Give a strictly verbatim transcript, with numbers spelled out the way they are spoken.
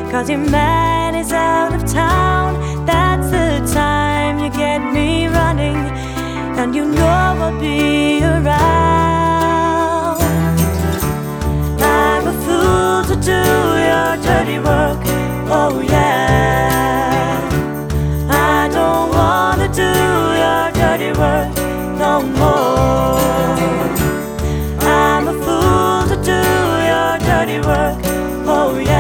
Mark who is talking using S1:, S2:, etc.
S1: 'cause your man is out of town. That's the time you get me running, and you know I'll be around. I'm a fool to do your dirty work, oh yeah.